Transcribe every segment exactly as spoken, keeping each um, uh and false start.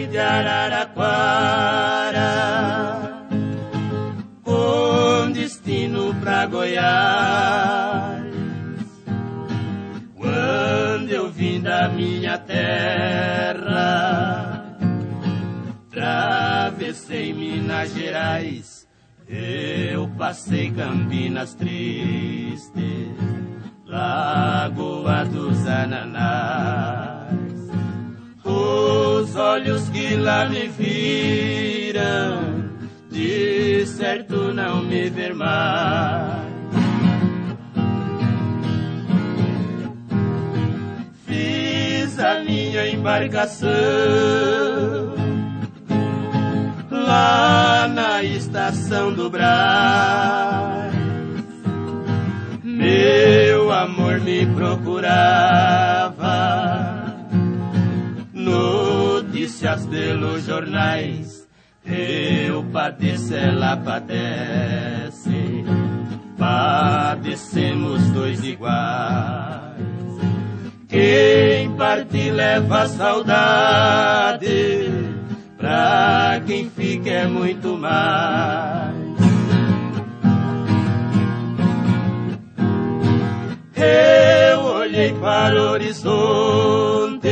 de Araraquara, com destino pra Goiás. Quando eu vim da minha terra, travessei Minas Gerais, eu passei Campinas tristes, Lagoa dos Ananás. Os olhos que lá me viram, de certo não me ver mais. Fiz a minha embarcação lá na estação do Brás. Meu amor me procurava, notícias pelos jornais. Eu padeço, ela padece, padecemos dois iguais. Quem parte leva saudade, pra quem fica é muito mais. Eu olhei para o horizonte,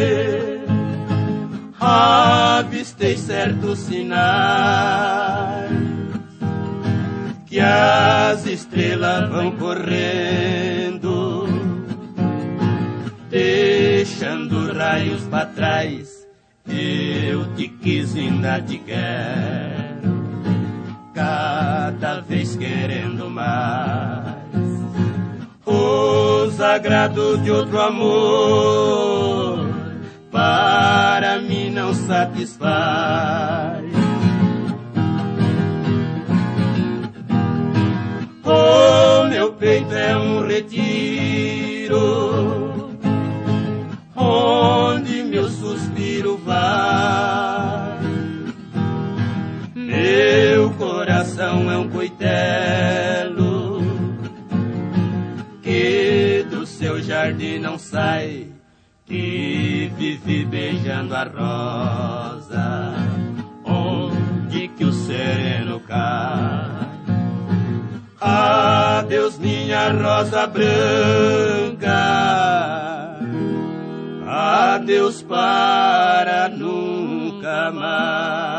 avistei certos sinais, que as estrelas vão correndo, deixando raios para trás. Eu te quis, ainda te quero, cada vez querendo mais. Os agrados de outro amor para mim não satisfaz. O meu peito é um retiro, onde meu suspiro vai. Meu coração é um coitelo que do seu jardim não sai, que vive beijando a rosa onde que o sereno cai. Adeus, minha rosa branca, adeus para nunca mais.